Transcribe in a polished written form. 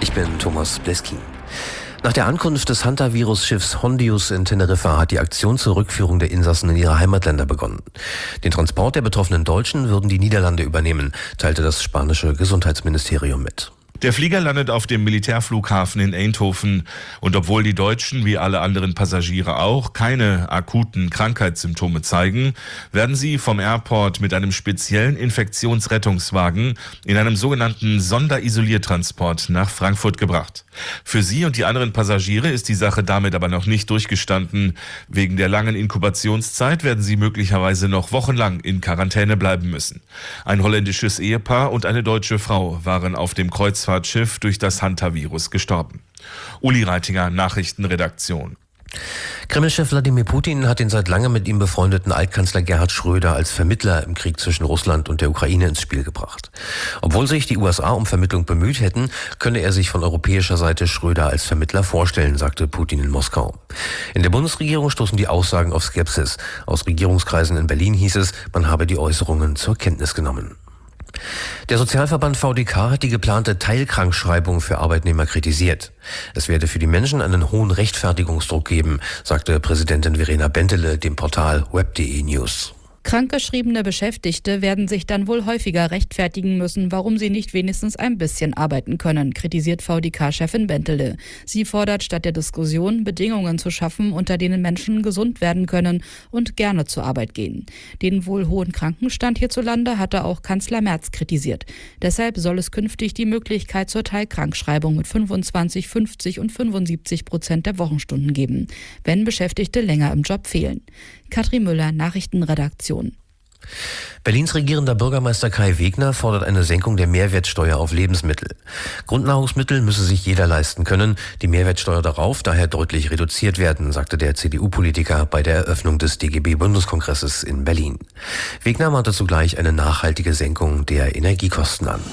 Ich bin Thomas Bleskin. Nach der Ankunft des Hantavirus-Schiffs Hondius in Teneriffa hat die Aktion zur Rückführung der Insassen in ihre Heimatländer begonnen. Den Transport der betroffenen Deutschen würden die Niederlande übernehmen, teilte das spanische Gesundheitsministerium mit. Der Flieger landet auf dem Militärflughafen in Eindhoven. Und obwohl die Deutschen, wie alle anderen Passagiere auch, keine akuten Krankheitssymptome zeigen, werden sie vom Airport mit einem speziellen Infektionsrettungswagen in einem sogenannten Sonderisoliertransport nach Frankfurt gebracht. Für sie und die anderen Passagiere ist die Sache damit aber noch nicht durchgestanden. Wegen der langen Inkubationszeit werden sie möglicherweise noch wochenlang in Quarantäne bleiben müssen. Ein holländisches Ehepaar und eine deutsche Frau waren auf dem Kreuzfahrtschiff durch das Hantavirus gestorben. Uli Reitinger, Nachrichtenredaktion. Kreml-Chef Wladimir Putin hat den seit langem mit ihm befreundeten Altkanzler Gerhard Schröder als Vermittler im Krieg zwischen Russland und der Ukraine ins Spiel gebracht. Obwohl sich die USA um Vermittlung bemüht hätten, könne er sich von europäischer Seite Schröder als Vermittler vorstellen, sagte Putin in Moskau. In der Bundesregierung stoßen die Aussagen auf Skepsis. Aus Regierungskreisen in Berlin hieß es, man habe die Äußerungen zur Kenntnis genommen. Der Sozialverband VDK hat die geplante Teilkrankschreibung für Arbeitnehmer kritisiert. Es werde für die Menschen einen hohen Rechtfertigungsdruck geben, sagte Präsidentin Verena Bentele dem Portal web.de News. Krankgeschriebene Beschäftigte werden sich dann wohl häufiger rechtfertigen müssen, warum sie nicht wenigstens ein bisschen arbeiten können, kritisiert VDK-Chefin Bentele. Sie fordert statt der Diskussion, Bedingungen zu schaffen, unter denen Menschen gesund werden können und gerne zur Arbeit gehen. Den wohl hohen Krankenstand hierzulande hatte auch Kanzler Merz kritisiert. Deshalb soll es künftig die Möglichkeit zur Teilkrankschreibung mit 25, 50 und 75% der Wochenstunden geben, wenn Beschäftigte länger im Job fehlen. Katrin Müller, Nachrichtenredaktion. Berlins regierender Bürgermeister Kai Wegner fordert eine Senkung der Mehrwertsteuer auf Lebensmittel. Grundnahrungsmittel müsse sich jeder leisten können, die Mehrwertsteuer darauf daher deutlich reduziert werden, sagte der CDU-Politiker bei der Eröffnung des DGB-Bundeskongresses in Berlin. Wegner mahnte zugleich eine nachhaltige Senkung der Energiekosten an.